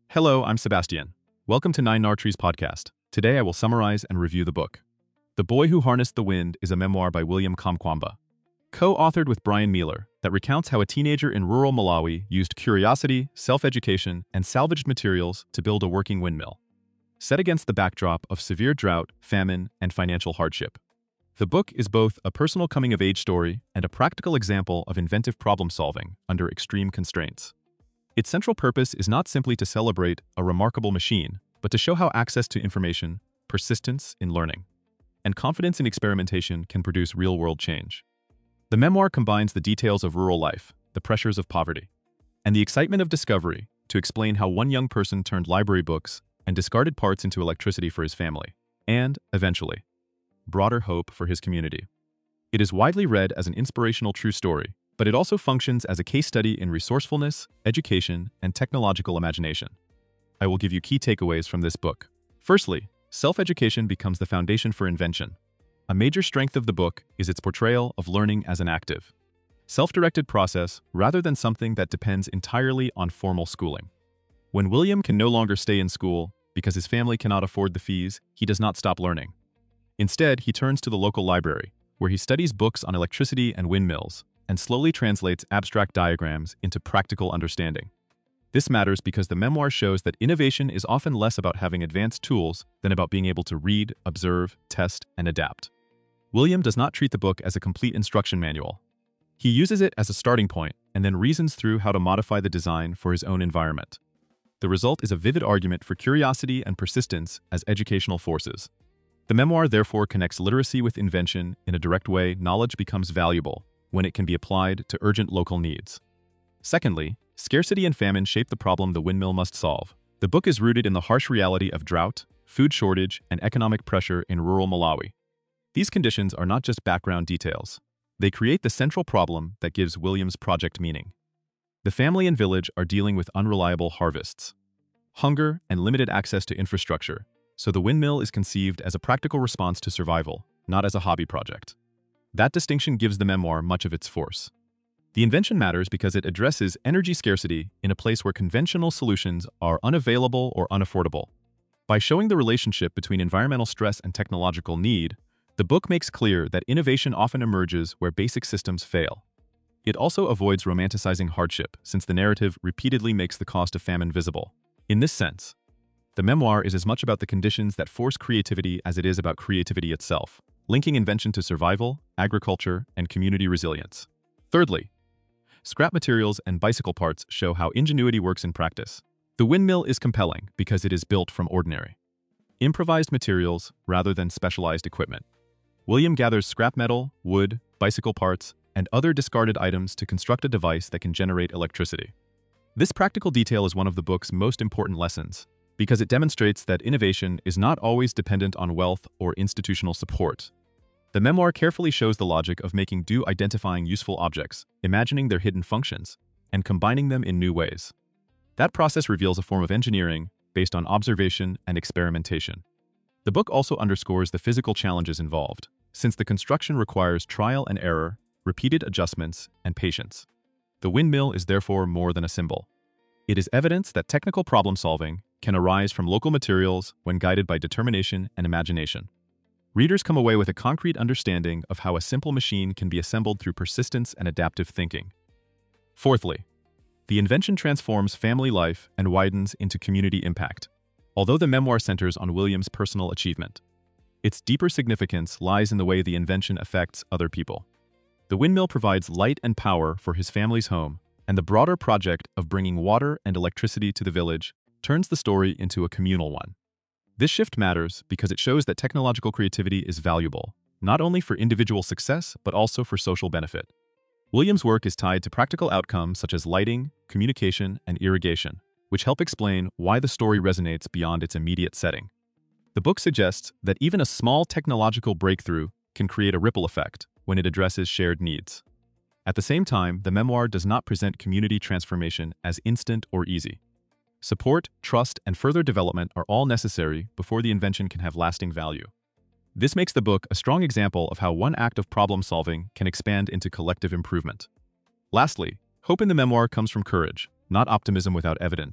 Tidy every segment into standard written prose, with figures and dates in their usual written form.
Hello, I'm Sebastian. Welcome to Nine Nartrees podcast. Today I will summarize and review the book. The Boy Who Harnessed the Wind is a memoir by William Kamkwamba, co-authored with Brian Mealer, that recounts how a teenager in rural Malawi used curiosity, self-education, and salvaged materials to build a working windmill. Set against the backdrop of severe drought, famine, and financial hardship. The book is both a personal coming-of-age story and a practical example of inventive problem-solving under extreme constraints. Its central purpose is not simply to celebrate a remarkable machine, but to show how access to information, persistence in learning, and confidence in experimentation can produce real-world change. The memoir combines the details of rural life, the pressures of poverty, and the excitement of discovery to explain how one young person turned library books and discarded parts into electricity for his family, and, eventually, broader hope for his community. It is widely read as an inspirational true story, but it also functions as a case study in resourcefulness, education, and technological imagination. I will give you key takeaways from this book. Firstly, self-education becomes the foundation for invention. A major strength of the book is its portrayal of learning as an active, self-directed process rather than something that depends entirely on formal schooling. When William can no longer stay in school because his family cannot afford the fees, he does not stop learning. Instead, he turns to the local library, where he studies books on electricity and windmills, and slowly translates abstract diagrams into practical understanding. This matters because the memoir shows that innovation is often less about having advanced tools than about being able to read, observe, test, and adapt. William does not treat the book as a complete instruction manual. He uses it as a starting point and then reasons through how to modify the design for his own environment. The result is a vivid argument for curiosity and persistence as educational forces. The memoir therefore connects literacy with invention in a direct way. Knowledge becomes valuable when it can be applied to urgent local needs. Secondly, scarcity and famine shape the problem the windmill must solve. The book is rooted in the harsh reality of drought, food shortage, and economic pressure in rural Malawi. These conditions are not just background details. They create the central problem that gives William's project meaning. The family and village are dealing with unreliable harvests, hunger, and limited access to infrastructure, so the windmill is conceived as a practical response to survival, not as a hobby project. That distinction gives the memoir much of its force. The invention matters because it addresses energy scarcity in a place where conventional solutions are unavailable or unaffordable. By showing the relationship between environmental stress and technological need, the book makes clear that innovation often emerges where basic systems fail. It also avoids romanticizing hardship, since the narrative repeatedly makes the cost of famine visible. In this sense, the memoir is as much about the conditions that force creativity as it is about creativity itself, linking invention to survival, agriculture, and community resilience. Thirdly, scrap materials and bicycle parts show how ingenuity works in practice. The windmill is compelling because it is built from ordinary, improvised materials rather than specialized equipment. William gathers scrap metal, wood, bicycle parts, and other discarded items to construct a device that can generate electricity. This practical detail is one of the book's most important lessons, because it demonstrates that innovation is not always dependent on wealth or institutional support. The memoir carefully shows the logic of making do identifying useful objects, imagining their hidden functions, and combining them in new ways. That process reveals a form of engineering based on observation and experimentation. The book also underscores the physical challenges involved, since the construction requires trial and error, repeated adjustments, and patience. The windmill is therefore more than a symbol. It is evidence that technical problem-solving can arise from local materials when guided by determination and imagination. Readers come away with a concrete understanding of how a simple machine can be assembled through persistence and adaptive thinking. Fourthly, the invention transforms family life and widens into community impact. Although the memoir centers on William's personal achievement, its deeper significance lies in the way the invention affects other people. The windmill provides light and power for his family's home, and the broader project of bringing water and electricity to the village turns the story into a communal one. This shift matters because it shows that technological creativity is valuable, not only for individual success, but also for social benefit. William's work is tied to practical outcomes such as lighting, communication, and irrigation, which help explain why the story resonates beyond its immediate setting. The book suggests that even a small technological breakthrough can create a ripple effect when it addresses shared needs. At the same time, the memoir does not present community transformation as instant or easy. Support, trust, and further development are all necessary before the invention can have lasting value. This makes the book a strong example of how one act of problem-solving can expand into collective improvement. Lastly, hope in the memoir comes from courage, not optimism without evidence.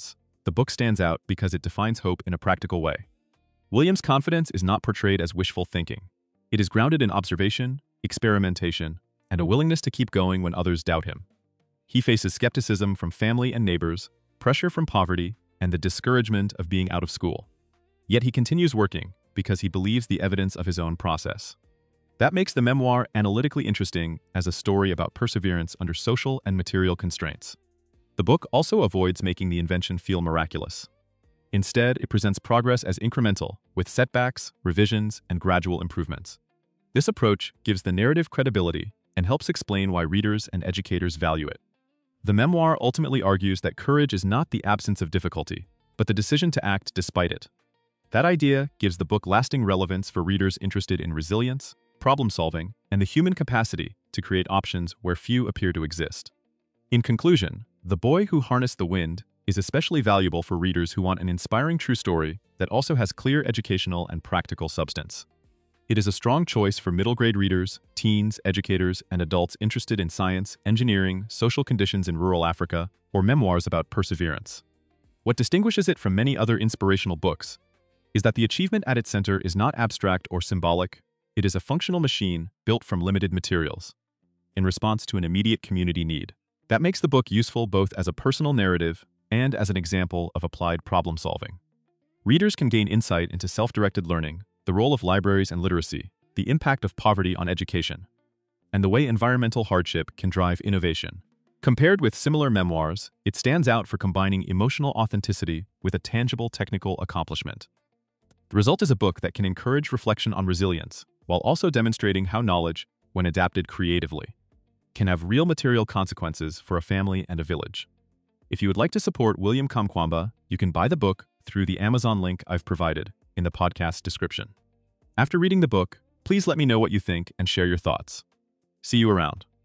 the book stands out because it defines hope in a practical way. William's confidence is not portrayed as wishful thinking. It is grounded in observation, experimentation, and a willingness to keep going when others doubt him. He faces skepticism from family and neighbors, pressure from poverty, and the discouragement of being out of school. Yet he continues working because he believes the evidence of his own process. That makes the memoir analytically interesting as a story about perseverance under social and material constraints. The book also avoids making the invention feel miraculous. Instead, it presents progress as incremental, with setbacks, revisions, and gradual improvements. This approach gives the narrative credibility and helps explain why readers and educators value it. The memoir ultimately argues that courage is not the absence of difficulty, but the decision to act despite it. That idea gives the book lasting relevance for readers interested in resilience, problem-solving, and the human capacity to create options where few appear to exist. In conclusion, The Boy Who Harnessed the Wind is especially valuable for readers who want an inspiring true story that also has clear educational and practical substance. It is a strong choice for middle-grade readers, teens, educators, and adults interested in science, engineering, social conditions in rural Africa, or memoirs about perseverance. What distinguishes it from many other inspirational books is that the achievement at its center is not abstract or symbolic. It is a functional machine built from limited materials, in response to an immediate community need. That makes the book useful both as a personal narrative and as an example of applied problem-solving. Readers can gain insight into self-directed learning, the role of libraries and literacy, the impact of poverty on education, and the way environmental hardship can drive innovation. Compared with similar memoirs, it stands out for combining emotional authenticity with a tangible technical accomplishment. The result is a book that can encourage reflection on resilience, while also demonstrating how knowledge, when adapted creatively, can have real material consequences for a family and a village. If you would like to support William Kamkwamba, you can buy the book through the Amazon link I've provided in the podcast description. After reading the book, please let me know what you think and share your thoughts. See you around.